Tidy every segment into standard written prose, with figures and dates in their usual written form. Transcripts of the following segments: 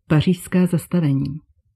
Pařížská zastavení.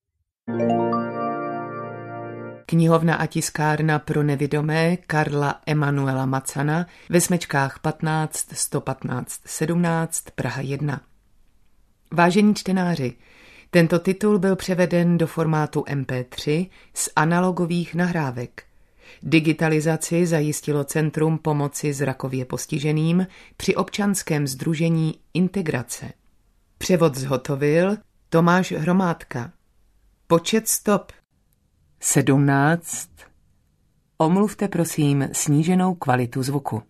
Knihovna a tiskárna pro nevidomé Karla Emanuela Macana ve Smečkách 15 115 17 Praha 1. Vážení čtenáři, tento titul byl převeden do formátu MP3 z analogových nahrávek. Digitalizaci zajistilo Centrum pomoci zrakově postiženým při občanském sdružení Integrace. Převod zhotovil Tomáš Hromádka. Počet stop 17. Omluvte prosím sníženou kvalitu zvuku.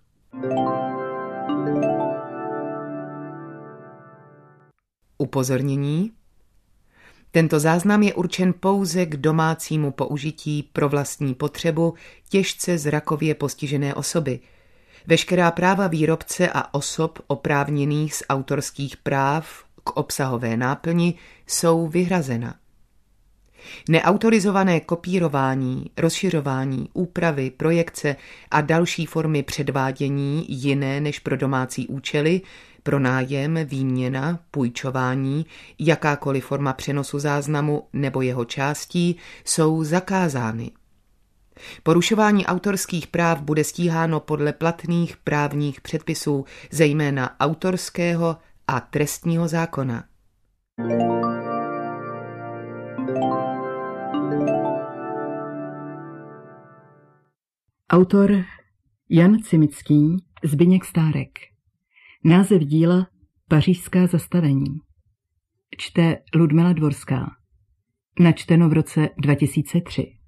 Upozornění. Tento záznam je určen pouze k domácímu použití pro vlastní potřebu těžce zrakově postižené osoby. Veškerá práva výrobce a osob oprávněných z autorských práv k obsahové náplni jsou vyhrazena. Neautorizované kopírování, rozšiřování, úpravy, projekce a další formy předvádění jiné než pro domácí účely, pronájem, výměna, půjčování, jakákoliv forma přenosu záznamu nebo jeho částí jsou zakázány. Porušování autorských práv bude stíháno podle platných právních předpisů, zejména autorského a trestního zákona. Autor Jan Cimický, Zbyněk Stárek. Název díla Pařížská zastavení. Čte Ludmila Dvorská. Načteno v roce 2003.